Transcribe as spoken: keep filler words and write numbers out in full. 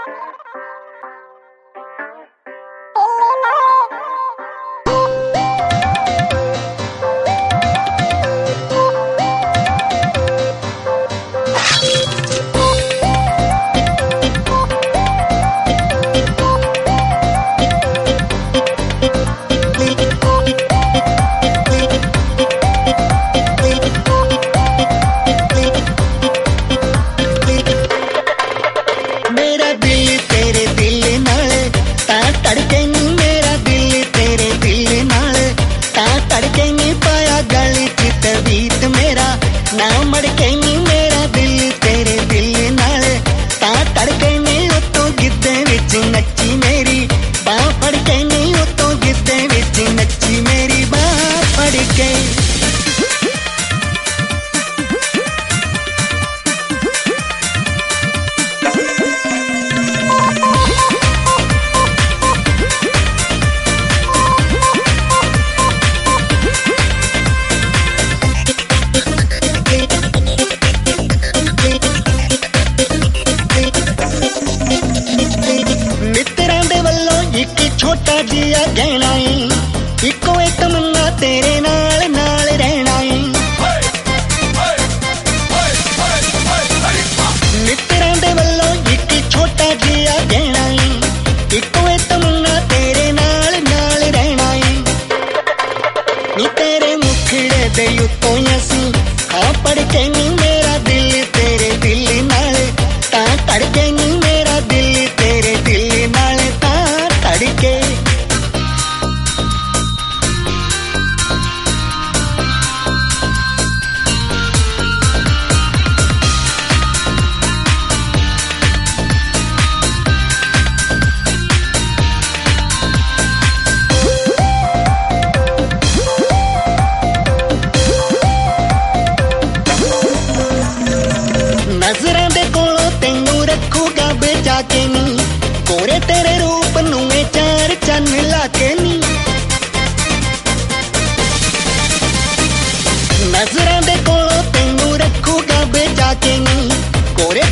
छोटा जिया गहना इको एक तमन्ना तेरे नाल नाल रहना मित्तरां दे वल्लों एक छोटा जिया गहना इको एक तमन्ना तेरे नाल नाल रहना नी तेरे मुखड़े दे उत्तों असी खा पड़ के नी मेरा दिल तेरे दिल नाल तां तड़के नी मेरा दिल तेरे दिल नाल तां तड़के नजरां दे कोलों तैनू रखूगा बचा के नी कोरे तेरे रूप नूं चार चन्न ला के नी नजरां दे कोलों तैनू रखूगा बचा के नी कोरे